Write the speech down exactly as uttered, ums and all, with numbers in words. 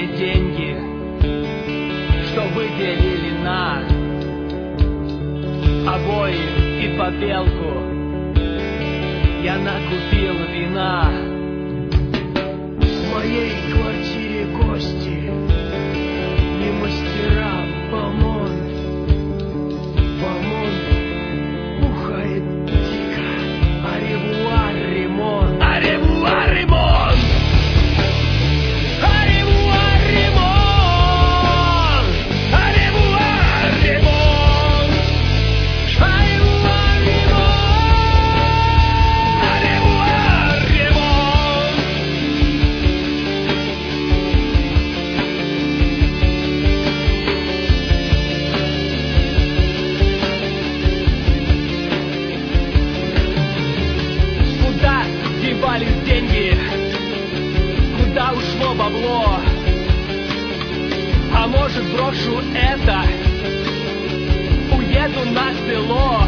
мне деньги, что выделили на обои и побелку. Я накупил вина. В моей квартире гости и мастера помон. Помон бухает дико. Аревуар ремонт. Аревуар ремонт! Аревуар ремонт! Аревуар ремонт! Аревуар ремонт! Аревуар ремонт! Куда девались деньги? Куда ушло бабло? А может, брошу это, уеду на село?